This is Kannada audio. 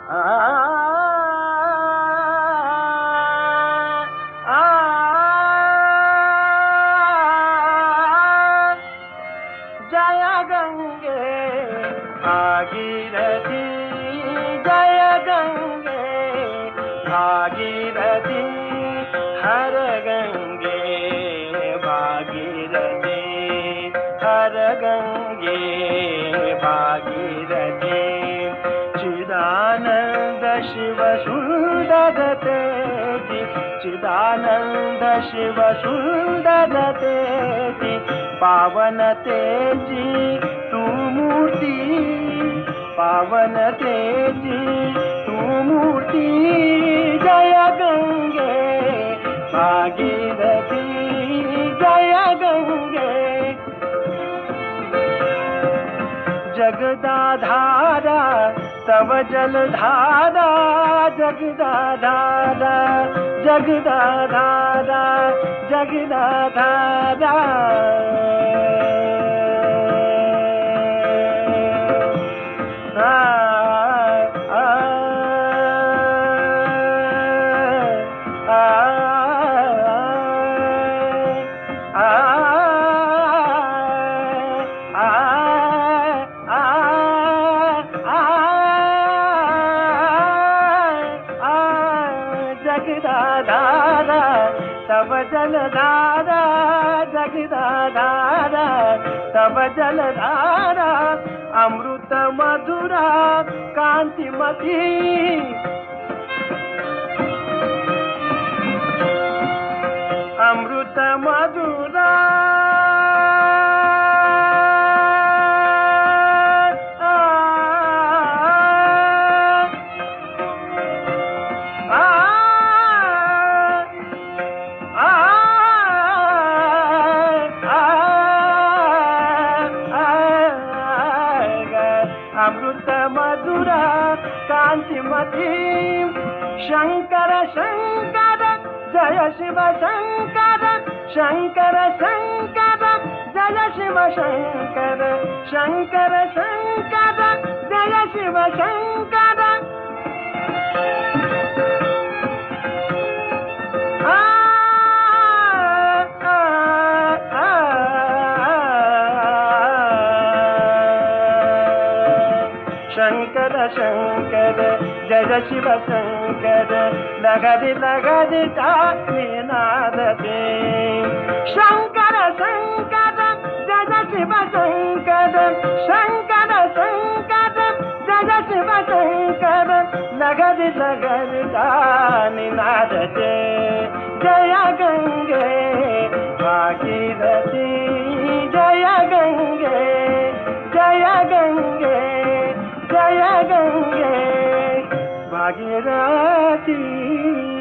ಆ ಆ ಜಯ ಗಂಗೆ ಭಾಗೀರಥಿ ಜಯ ಗಂಗೆ ಭಾಗೀರಥಿ ಹರ ಗಂಗೆ ಭಾಗೀರಥಿ ಹರ ಗಂಗೆ ಭಾಗೀರಥಿ ಚಿದಾನಂದ ಶಿವ ಸುಂದರ ತೇಜಿ ಚಿದಾನಂದ ಶಿವ ಸುಂದರ ತೇಜಿ पावन तेजी तू मूर्ति पावन तेजी तू मूर्ति जय गंगे भागीरथी जय गंगे जगदाधारा तव जलधारा जगदाधारा जगदाधारा जगदाधारा जगदाधारा तब जलधारा जगदाधारा तब जलधारा अमृत मधुरा कांतिमती अमृत मधुरा अमृत मधुरा कांतिमती शंकर शंकर जय शिव शंकर शंकर शंकर जय शिव शंकर शंकर शंकर जय शिव शंकर शंकर शंकर जय शिव शंकर लगरि लगरि नादते शंकर शंकर जय शिव शंकर शंकर शंकर जय शिव शंकर लगरि लगरि नादते जय गंगे भागीरथी जय गंगे जय गंगे जय गंगे भागीरथी।